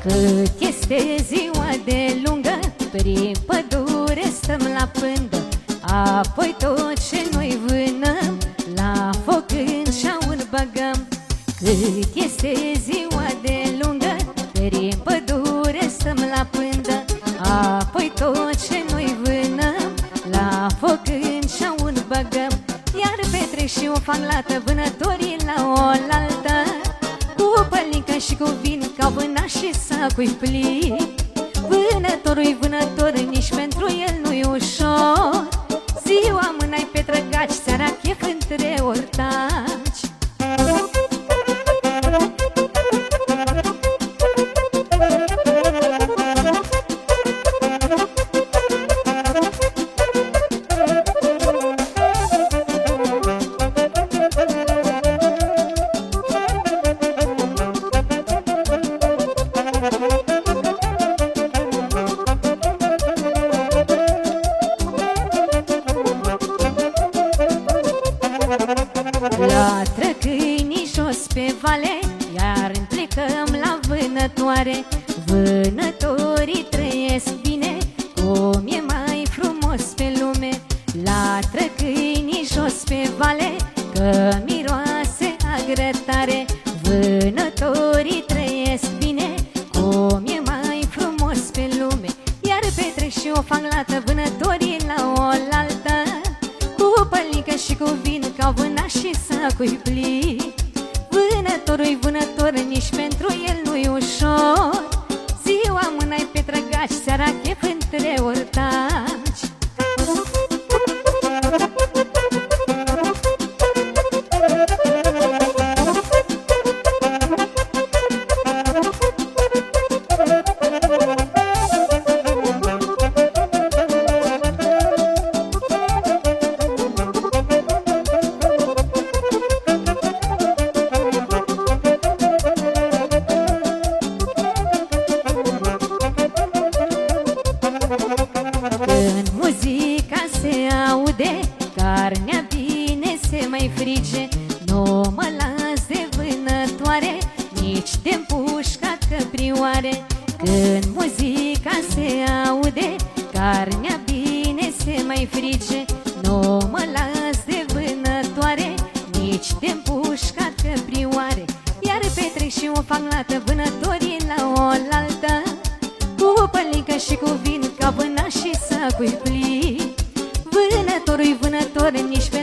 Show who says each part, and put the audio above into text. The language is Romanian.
Speaker 1: Cât este ziua de lungă, prin pădure stăm la pândă, apoi tot ce noi vânăm, la foc în șaur băgăm. Cât este ziua de lungă, prin pădure stăm la pândă, apoi tot ce noi vânăm, la foc în șaur băgăm. Iar petrec și o fac lată vânătorii la oaltă, cu pălincă și cu vin, ca vâna și sacui plin. Vânătorul-i vânător, nici pentru el nu-i ușor. Ziua mâna-i pe trăgaci, seara chef între ortaci. Latră câinii jos pe vale, iar plecăm la vânătoare. Vânătorii trăiesc bine, cum e mai frumos pe lume. Latră câinii jos pe vale, că miroase a grătare. Vânătorii trăiesc bine, cum e mai frumos pe lume. Iar petrec și o fac lată vânătorii la oaltă, cu pălincă și cu vin, ca vâna și sacui plin. Vânătorul-i vânător, nici pentru el nu-i ușor. Ziua mâna-i pe trăgaci, seara chef între ortaci. Când muzica se aude, carnea bine se mai frige. Nu mă las de vânătoare, nici de pușca căprioare. Când muzica se aude, carnea bine se mai frige. Nu mă las de vânătoare, nici de pușca căprioare. Iar petrec și o fac lată vânătorii la oaltă, cu pălincă și cu vin, ca vâna și sacui plin. Vânătorul-i vânător, nici pe